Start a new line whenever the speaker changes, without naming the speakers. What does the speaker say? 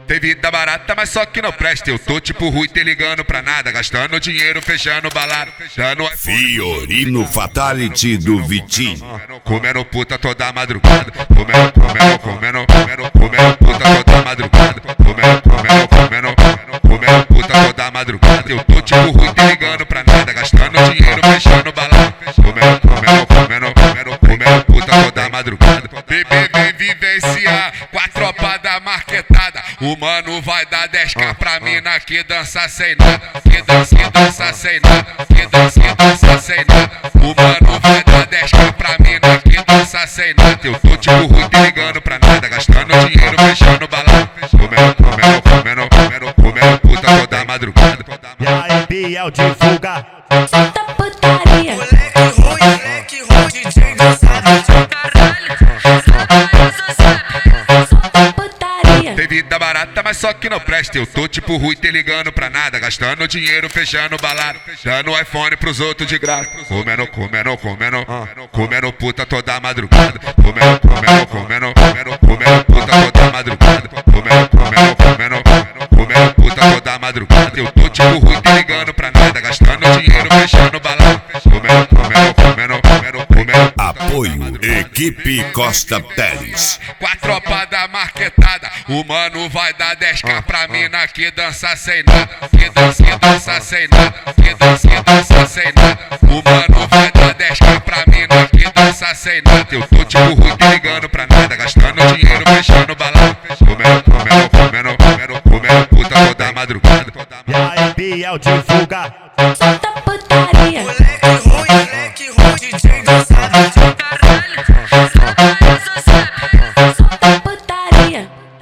Tem vida barata, mas só que não presta. Eu tô tipo Rui, te ligando pra nada, gastando dinheiro, fechando balada, dando
Fiorino Fatality do Vitinho.
Comendo puta toda madrugada, comendo puta toda madrugada, comendo puta toda madrugada. Eu tô tipo Rui, te ligando pra nada, gastando dinheiro, fechando balada, comendo puta toda madrugada. Bebê vem vivenciar com a tropa da marquetada. O mano vai dar 10k pra mina que dança sem nada, que dança sem nada, que dança sem nada. O mano vai dar 10k pra mina que dança sem nada. Eu tô tipo Rui, te ligando pra nada, gastando dinheiro, fechando balada, comendo puta toda madrugada.
E aí, Biel, divulga.
Solta putaria.
Moleque ruim, DJ dançado de caralho.
Solta putaria.
Tem vida barata, mas só que não presta. Eu tô tipo Rui, te ligando pra nada, gastando dinheiro, fechando balada, dando iPhone pros outros de graça. Comendo puta toda madrugada, comendo puta toda madrugada, comendo puta toda madrugada. Eu tô tipo Rui, te ligando pra nada, gastando dinheiro, fechando balada, comendo
Apoio Equipe Costa Teles.
com a tropa da marquetada. O mano vai dar 10k pra mina que dança sem nada, que dança sem nada, que dança sem nada. O mano vai dar 10k pra mina que dança sem nada. Eu tô tipo Rui, te ligando pra nada, gastando dinheiro, fechando balada, comendo puta toda madrugada.
E aí, Biel, divulga.